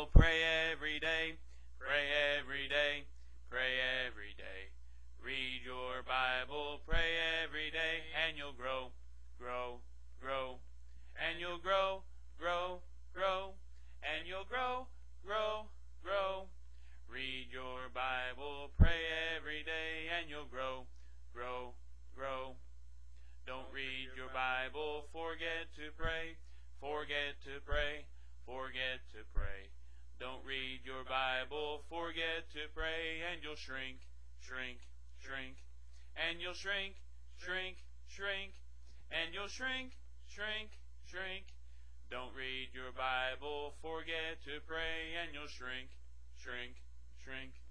Bible, pray every day, pray every day, pray every day. Read your Bible, pray every day, and you'll grow, grow, grow. And you'll grow, grow, grow. And you'll grow, grow, grow. Read your Bible, pray every day, and you'll grow, grow, grow. Don't read your Bible, forget to pray, forget to pray, forget to pray. Don't read your Bible, forget to pray, and you'll shrink, shrink, shrink. And you'll shrink, shrink, shrink. And you'll shrink, shrink, shrink. Don't read your Bible, forget to pray, and you'll shrink, shrink, shrink.